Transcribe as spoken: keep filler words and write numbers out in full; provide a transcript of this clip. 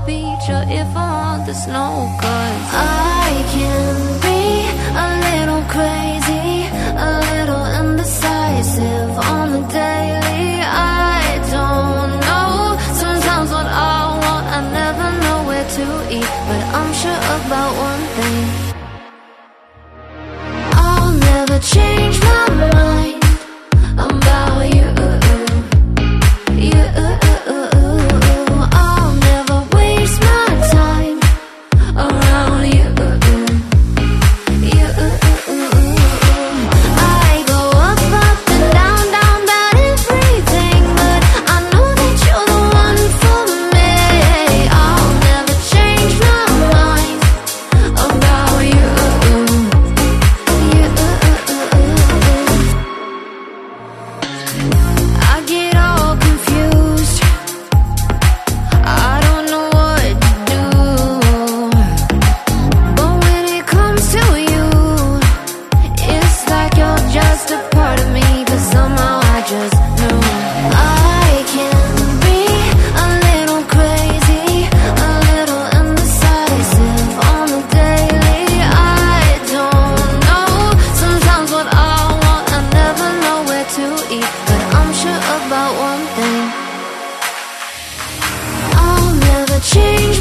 beach or if I want the snow. Cause I can be a little crazy, a little indecisive on the daily. I don't know sometimes what I want, I never know where to eat, but I'm sure about one thing: I'll never change my mind about you. You, I'll never waste my time around you. You, I go up, up and down, down about everything, but I know that you're the one for me. I'll never change my mind about you. You, I get all confused, I don't know what to do, but when it comes to you, it's like you're just a part of me, but somehow I just know. I can be a little crazy, a little indecisive on the daily. I don't know sometimes what I want, I never know where to eat, but I'm sure about one thing: I'll never change